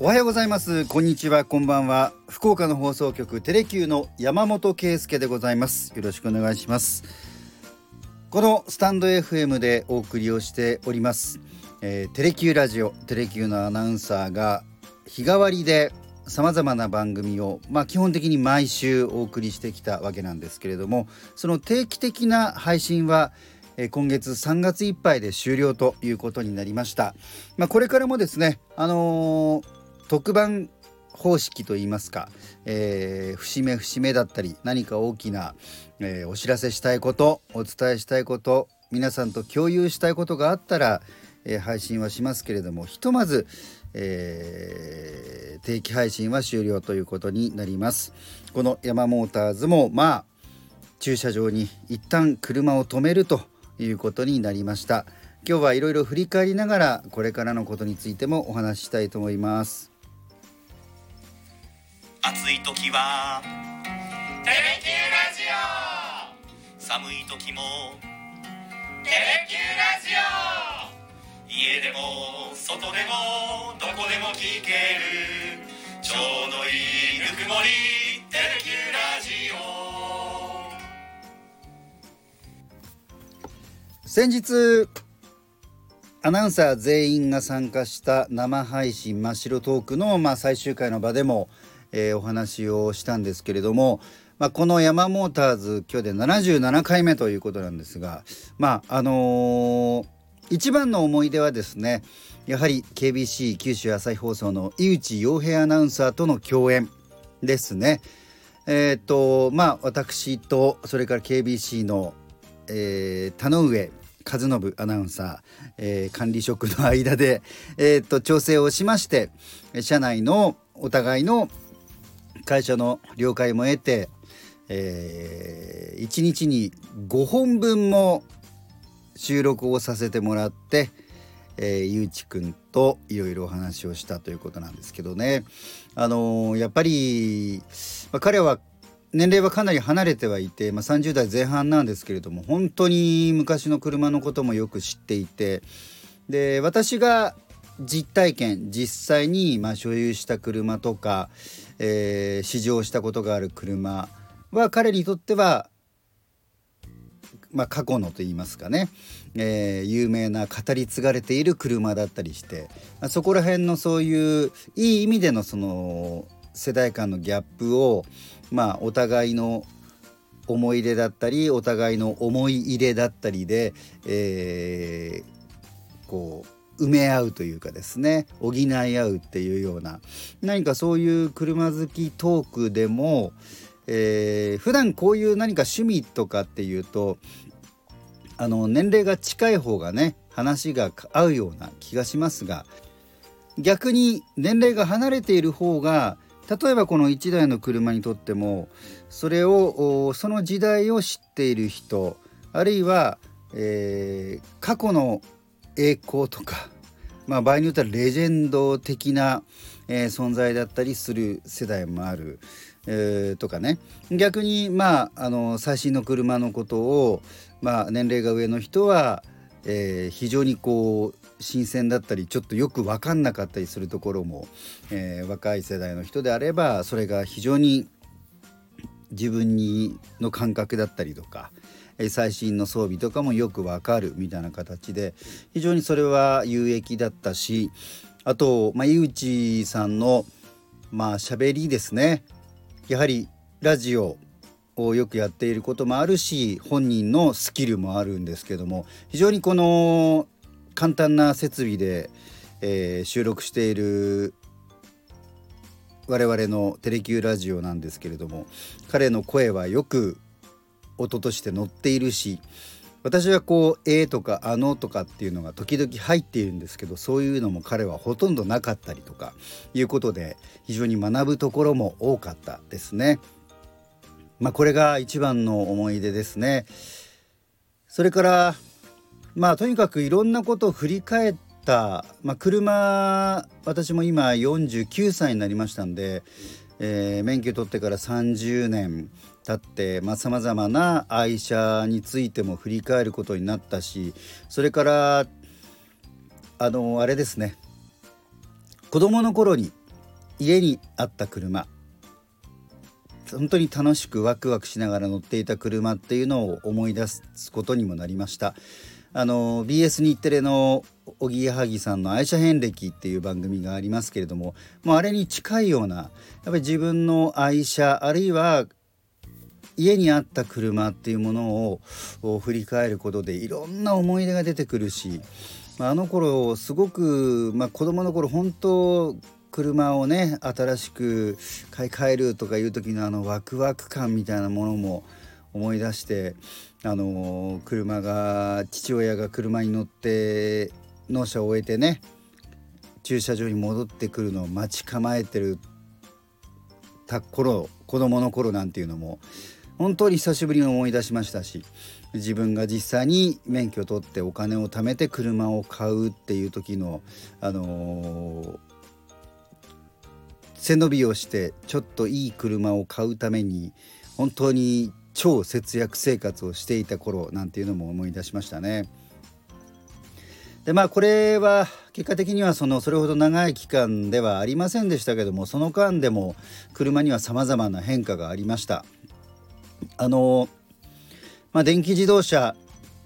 おはようございます。こんにちは、こんばんは。福岡の放送局テレキューの山本圭介でございます。よろしくお願いします。このスタンド FM でお送りをしております、テレキューラジオ、テレキューのアナウンサーが日替わりでさまざまな番組を、基本的に毎週お送りしてきたわけなんですけれども、その定期的な配信は今月3月いっぱいで終了ということになりました。これからもですね、特番方式といいますか、節目だったり何か大きな、お知らせしたいこと、お伝えしたいこと、皆さんと共有したいことがあったら、配信はしますけれども、ひとまず、定期配信は終了ということになります。この山モーターズも駐車場に一旦車を止めるということになりました。今日はいろいろ振り返りながらこれからのことについてもお話ししたいと思います。 暑い時はテレキューラジオ、寒い時もテレキューラジオ、家でも外でもどこでも聞けるちょうどいいぬくもり、テレキューラジオ。先日アナウンサー全員が参加した生配信真っ白トークの、最終回の場でもお話をしたんですけれども、この山モーターズ今日で77回目ということなんですが、一番の思い出はですね、やはり KBC 九州朝日放送の井内陽平アナウンサーとの共演ですね。私とそれから KBC の、田上和信アナウンサー、管理職の間で、調整をしまして、社内のお互いの会社の了解も得て、1日に5本分も収録をさせてもらって、ゆうちくんといろいろお話をしたということなんですけどね。やっぱり、彼は年齢はかなり離れてはいて、30代前半なんですけれども、本当に昔の車のこともよく知っていて、で私が実体験、実際に所有した車とか、試乗したことがある車は彼にとっては、過去のといいますかね、有名な語り継がれている車だったりして、そこら辺のそういういい意味でのその世代間のギャップを、お互いの思い出だったりお互いの思い入れだったりで、埋め合うというかですね、補い合うっていうような、何かそういう車好きトークでも、普段こういう何か趣味とかっていうと、年齢が近い方がね話が合うような気がしますが、逆に年齢が離れている方が、例えばこの1台の車にとってもそれをその時代を知っている人、あるいは、過去の栄光とか、場合によってはレジェンド的な、存在だったりする世代もある、とかね。逆に最新の車のことを、年齢が上の人は、非常に新鮮だったりちょっとよく分かんなかったりするところも、若い世代の人であればそれが非常に自分の感覚だったりとか、最新の装備とかもよく分かるみたいな形で、非常にそれは有益だったし、あと、井内さんの喋りですね。やはりラジオをよくやっていることもあるし、本人のスキルもあるんですけども、非常にこの簡単な設備で、収録している我々のテレキューラジオなんですけれども、彼の声はよく音として乗っているし、私はとかとかっていうのが時々入っているんですけど、そういうのも彼はほとんどなかったりとかいうことで、非常に学ぶところも多かったですね。これが一番の思い出ですね。それからとにかくいろんなことを振り返った、車、私も今49歳になりましたんで、免許取ってから30年経ってさまざまな愛車についても振り返ることになったし、それからあれですね、子供の頃に家にあった車、本当に楽しくワクワクしながら乗っていた車っていうのを思い出すことにもなりました。BS 日テレのおぎやはぎさんの愛車遍歴っていう番組がありますけれども、もうあれに近いような、やっぱり自分の愛車、あるいは家にあった車っていうものを振り返ることでいろんな思い出が出てくるし、あの頃すごく、子供の頃本当車をね新しく買い替えるとかいう時のワクワク感みたいなものも思い出して、父親が車に乗って納車を終えてね駐車場に戻ってくるのを待ち構えてる子供の頃なんていうのも本当に久しぶりに思い出しましたし、自分が実際に免許を取ってお金を貯めて車を買うっていう時の背伸びをしてちょっといい車を買うために本当に超節約生活をしていた頃なんていうのも思い出しましたね。でこれは結果的にはそれほど長い期間ではありませんでしたけども、その間でも車には様々な変化がありました。電気自動車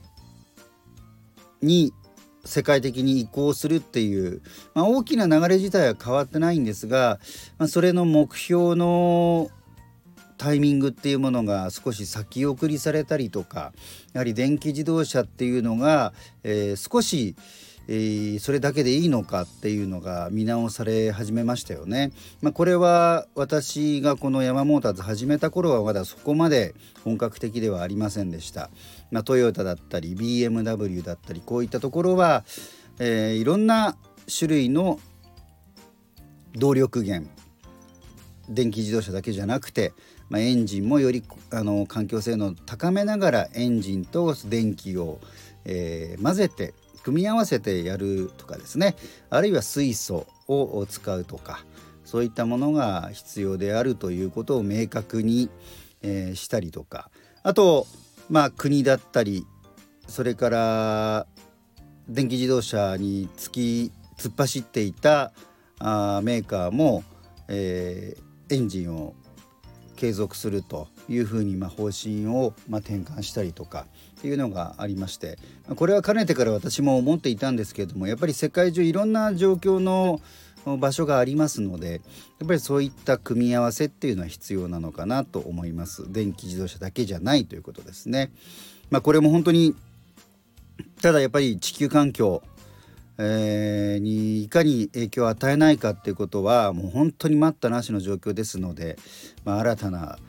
に世界的に移行するっていう、大きな流れ自体は変わってないんですが、それの目標のタイミングっていうものが少し先送りされたりとか、やはり電気自動車っていうのが、少し、それだけでいいのかっていうのが見直され始めましたよね。これは私がこのヤマモーターズ始めた頃はまだそこまで本格的ではありませんでした。トヨタだったり BMW だったりこういったところは、いろんな種類の動力源、電気自動車だけじゃなくて、エンジンもより環境性能を高めながらエンジンと電気を、混ぜて組み合わせてやるとかですね、あるいは水素を使うとか、そういったものが必要であるということを明確に、したりとか、あと国だったり、それから電気自動車に突っ走っていたメーカーも、エンジンを継続するというふうに方針を転換したりとかっていうのがありまして、これはかねてから私も思っていたんですけれども、やっぱり世界中いろんな状況の場所がありますので、やっぱりそういった組み合わせっていうのは必要なのかなと思います。電気自動車だけじゃないということですね。これも本当にただやっぱり地球環境にいかに影響を与えないかっていうことはもう本当に待ったなしの状況ですので、新たな、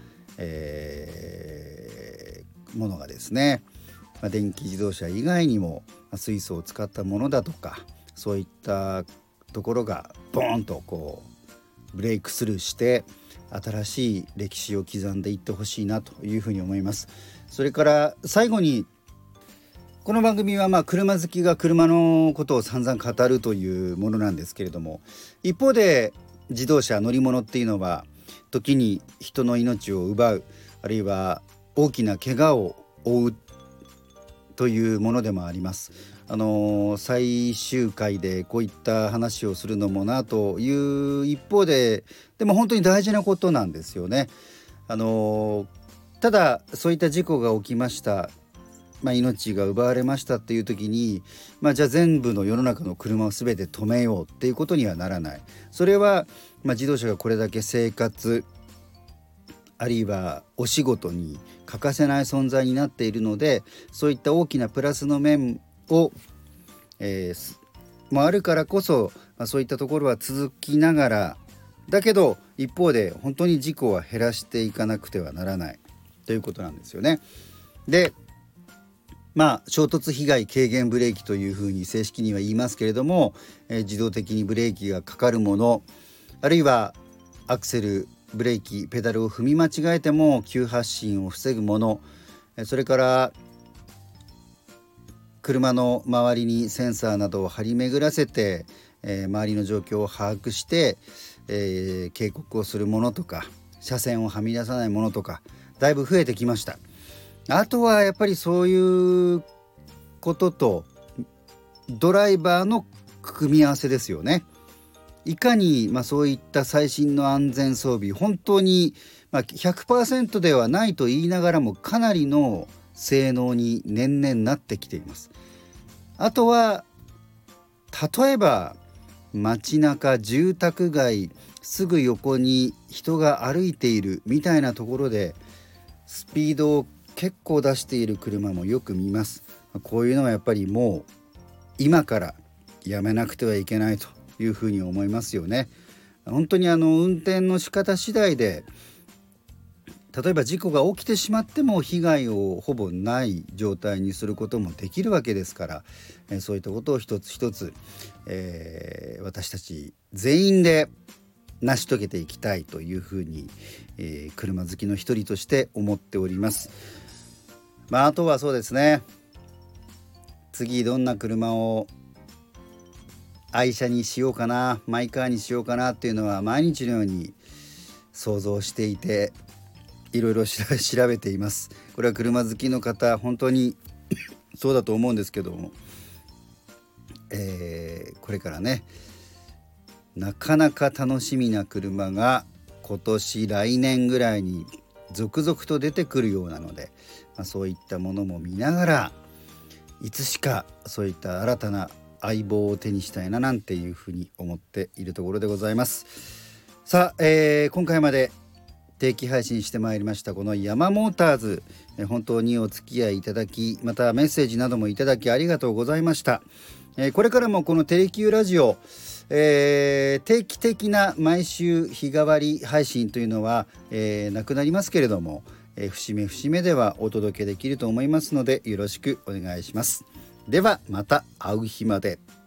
ものがですね、電気自動車以外にも水素を使ったものだとか、そういったところがボーンとブレイクスルーして新しい歴史を刻んでいってほしいなというふうに思います。それから最後に、この番組は車好きが車のことを散々語るというものなんですけれども、一方で自動車乗り物っていうのは時に人の命を奪う、あるいは大きな怪我を負うというものでもあります。最終回でこういった話をするのもなという一方で、でも本当に大事なことなんですよね。ただそういった事故が起きました、命が奪われましたっていう時に、じゃあ全部の世の中の車を全て止めようっていうことにはならない。それは、自動車がこれだけ生活あるいはお仕事に欠かせない存在になっているので、そういった大きなプラスの面を、もあるからこそ、そういったところは続きながら、だけど一方で本当に事故は減らしていかなくてはならないということなんですよね。で衝突被害軽減ブレーキというふうに正式には言いますけれども、自動的にブレーキがかかるもの、あるいはアクセルブレーキペダルを踏み間違えても急発進を防ぐもの、それから車の周りにセンサーなどを張り巡らせて、周りの状況を把握して、警告をするものとか、車線をはみ出さないものとかだいぶ増えてきました。あとはやっぱりそういうこととドライバーの組み合わせですよね。 いかにそういった最新の安全装備、本当に100% ではないと言いながらもかなりの性能に年々なってきています。あとは例えば街中、住宅街すぐ横に人が歩いているみたいなところでスピードを結構出している車もよく見ます。こういうのはやっぱりもう今からやめなくてはいけないというふうに思いますよね。本当に運転の仕方次第で例えば事故が起きてしまっても被害をほぼない状態にすることもできるわけですから、そういったことを一つ一つ、私たち全員で成し遂げていきたいというふうに、車好きの一人として思っております。あとはそうですね、次どんな車を愛車にしようかな、マイカーにしようかなっていうのは毎日のように想像していていろいろ調べています。これは車好きの方本当にそうだと思うんですけども、これからねなかなか楽しみな車が今年来年ぐらいに続々と出てくるようなので、そういったものも見ながらいつしかそういった新たな相棒を手にしたいななんていうふうに思っているところでございます。さあ、今回まで定期配信してまいりましたこのヤマモーターズ、本当にお付き合いいただき、またメッセージなどもいただきありがとうございました。これからもこのテレキューラジオ、定期的な毎週日替わり配信というのは、なくなりますけれども、節目節目ではお届けできると思いますのでよろしくお願いします。ではまた会う日まで。